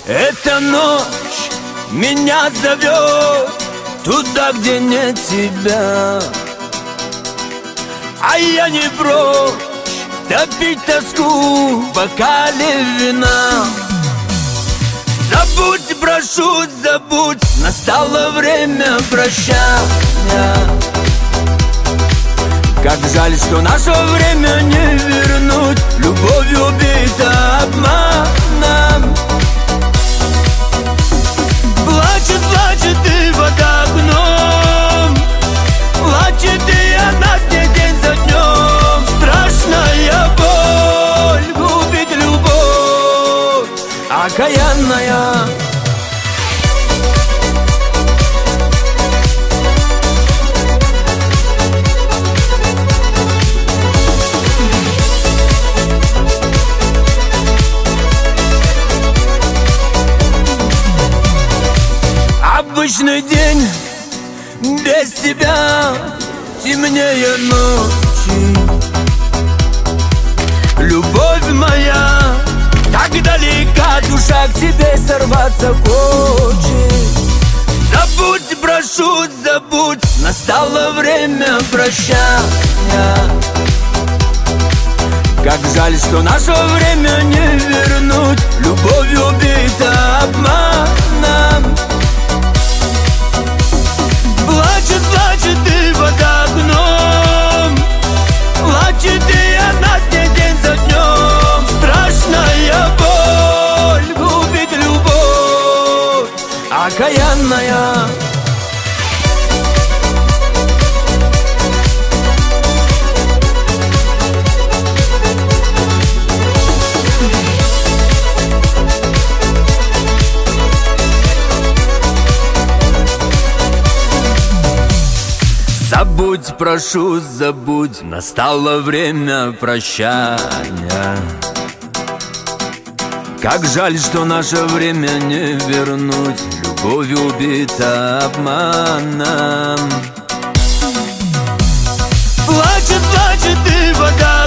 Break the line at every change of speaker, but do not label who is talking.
Эта ночь меня зовет туда, где нет тебя, а я не прочь топить тоску в бокале вина. Забудь, прошу, забудь, настало время прощания. Как жаль, что наше время не вернуть, любовь убита обманом. Плачет, плачет и под окном, плачет и она не день за днем. Страшная боль губит любовь окаянная. Обычный день без тебя темнее ночи. Любовь моя, так далека, душа к тебе сорваться хочет. Забудь, прошу, забудь, настало время прощания. Как жаль, что наше время не вернуть, любовь убита обманом. Плачет, плачет и под окном, плачет и она день за днем. Страшная боль губит любовь окаянная. Забудь, прошу, забудь, настало время прощания. Как жаль, что наше время не вернуть, любовь убита обманом. Плачет, плачет и вода